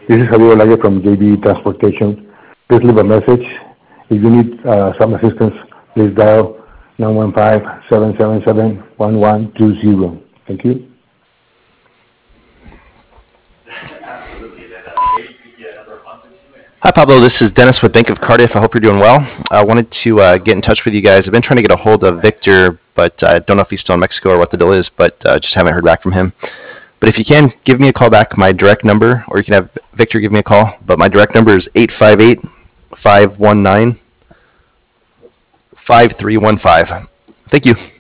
This is Javier Olague from JB Transportation. Please leave a message. If you need some assistance, please dial 915-777-1120. Thank you. Hi, Pablo. This is Dennis with Bank of Cardiff. I hope you're doing well. I wanted to get in touch with you guys. I've been trying to get a hold of Victor, but I don't know if he's still in Mexico or what the deal is, but just haven't heard back from him. But if you can, give me a call back, my direct number, or you can have Victor give me a call. But my direct number is 858-519-5315. Thank you.